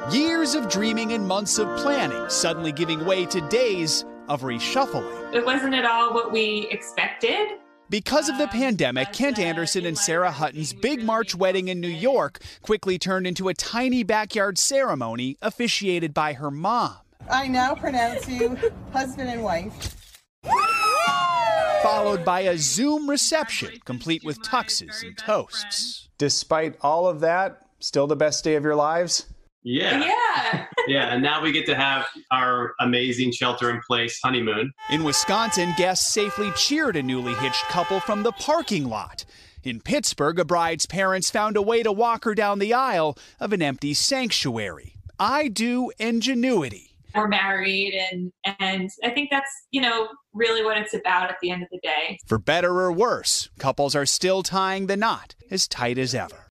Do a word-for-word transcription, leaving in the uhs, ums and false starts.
Years of dreaming and months of planning suddenly giving way to days of reshuffling. It wasn't at all what we expected. Because of the pandemic, Kent Anderson and Sarah Hutton's big March wedding in New York quickly turned into a tiny backyard ceremony officiated by her mom. I now pronounce you husband and wife. Followed by a Zoom reception, complete with tuxes and toasts. Despite all of that, still the best day of your lives? Yeah. Yeah. Yeah, and now we get to have our amazing shelter-in-place honeymoon. In Wisconsin, guests safely cheered a newly hitched couple from the parking lot. In Pittsburgh, a bride's parents found a way to walk her down the aisle of an empty sanctuary. I do ingenuity. We're married, and and I think that's, you know, really what it's about at the end of the day. For better or worse, couples are still tying the knot as tight as ever.